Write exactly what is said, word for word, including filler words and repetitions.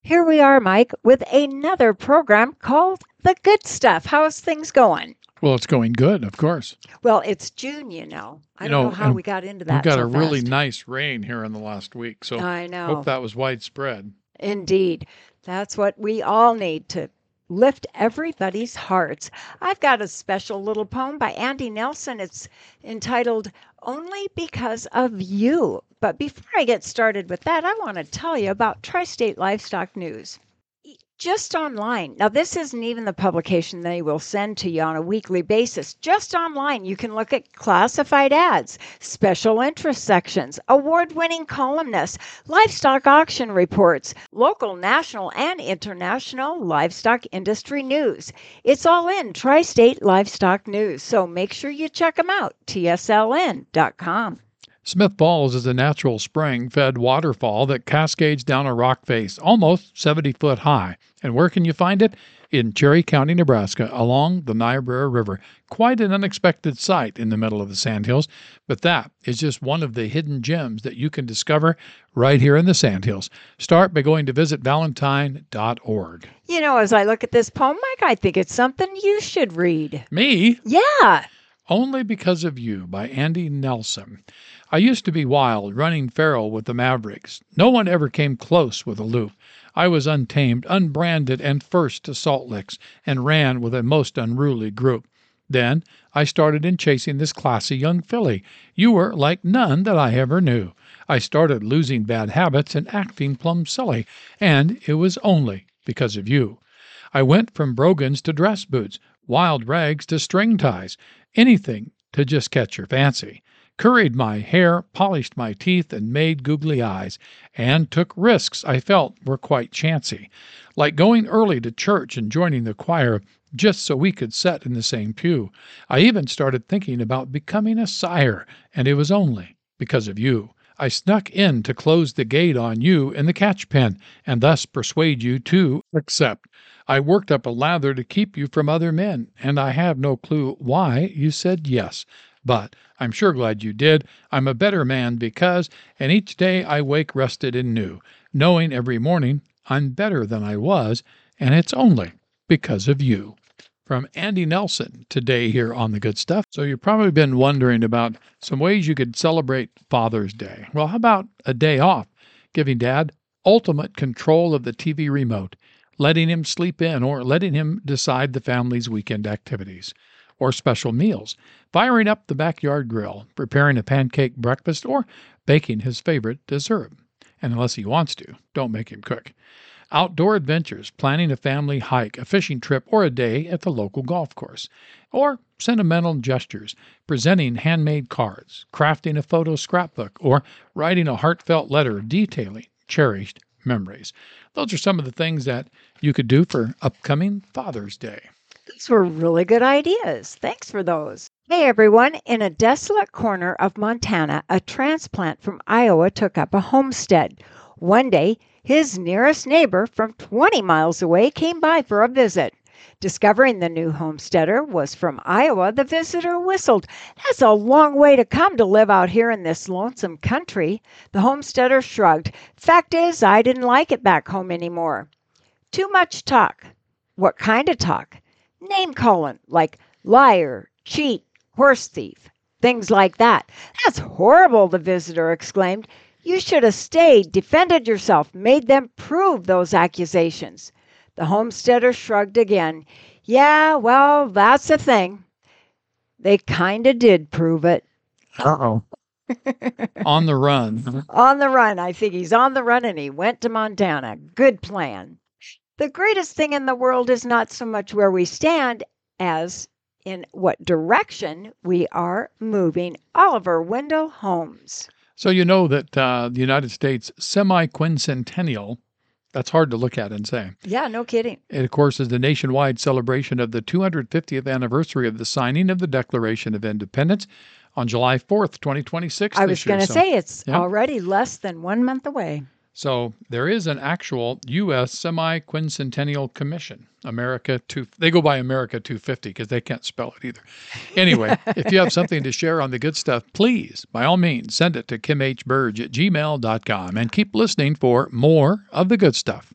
Here we are, Mike, with another program called The Good Stuff. How's things going? Well, it's going good, of course. Well, it's June, you know. I You don't know, know how and we got into We've that got so a really fast. nice rain here in the last week, so I hope know. that was widespread. Indeed. That's what we all need to lift everybody's hearts. I've got a special little poem by Andy Nelson. It's entitled Only Because of You. But before I get started with that, I want to tell you about Tri-State Livestock News. Just online. Now, this isn't even the publication they will send to you on a weekly basis. Just online, you can look at classified ads, special interest sections, award-winning columnists, livestock auction reports, local, national, and international livestock industry news. It's all in Tri-State Livestock News, so make sure you check them out, T S L N dot com. Smith Falls is a natural spring-fed waterfall that cascades down a rock face almost seventy foot high. And where can you find it? In Cherry County, Nebraska, along the Niobrara River. Quite an unexpected sight in the middle of the Sandhills, but that is just one of the hidden gems that you can discover right here in the Sandhills. Start by going to visit valentine dot org. You know, as I look at this poem, Mike, I think it's something you should read. Me? Yeah. Only Because of You by Andy Nelson. I used to be wild, running feral with the Mavericks. No one ever came close with a loop. I was untamed, unbranded, and first to Salt Licks, and ran with a most unruly group. Then I started in chasing this classy young filly. You were like none that I ever knew. I started losing bad habits and acting plumb silly, and it was only because of you. I went from brogans to dress boots, wild rags to string ties, anything to just catch your fancy. Curried my hair, polished my teeth, and made googly eyes, and took risks I felt were quite chancy, like going early to church and joining the choir just so we could sit in the same pew. I even started thinking about becoming a sire, and it was only because of you. I snuck in to close the gate on you in the catch pen, and thus persuade you to accept. I worked up a lather to keep you from other men, and I have no clue why you said yes. But I'm sure glad you did. I'm a better man because, and each day I wake rested and new, knowing every morning I'm better than I was, and it's only because of you. From Andy Nelson today here on The Good Stuff. So you've probably been wondering about some ways you could celebrate Father's Day. Well, how about a day off, giving Dad ultimate control of the T V remote, letting him sleep in or letting him decide the family's weekend activities, or special meals, firing up the backyard grill, preparing a pancake breakfast, or baking his favorite dessert. And unless he wants to, don't make him cook. Outdoor adventures, planning a family hike, a fishing trip, or a day at the local golf course. Or sentimental gestures, presenting handmade cards, crafting a photo scrapbook, or writing a heartfelt letter detailing cherished memories. Those are some of the things that you could do for upcoming Father's Day. These were really good ideas. Thanks for those. Hey, everyone. In a desolate corner of Montana, a transplant from Iowa took up a homestead. One day, his nearest neighbor from twenty miles away came by for a visit. Discovering the new homesteader was from Iowa, the visitor whistled. That's a long way to come to live out here in this lonesome country. The homesteader shrugged. Fact is, I didn't like it back home anymore. Too much talk. What kind of talk? Name calling, like liar, cheat, horse thief, things like that. That's horrible, the visitor exclaimed. You should have stayed, defended yourself, made them prove those accusations. The homesteader shrugged again. Yeah, well, that's the thing. They kind of did prove it. Uh-oh. On the run. On the run. I think he's on the run, and he went to Montana. Good plan. The greatest thing in the world is not so much where we stand as in what direction we are moving. Oliver Wendell Holmes. So you know that uh, the United States semi-quincentennial, that's hard to look at and say. Yeah, no kidding. It, of course, is the nationwide celebration of the two hundred fiftieth anniversary of the signing of the Declaration of Independence on July fourth, twenty twenty-six. I was going to so, say it's yeah. already less than one month away. So there is an actual U S semi-quincentennial commission, America two. They go by America two fifty because they can't spell it either. Anyway, if you have something to share on the good stuff, please, by all means, send it to kim h burge at gmail dot com and keep listening for more of the good stuff.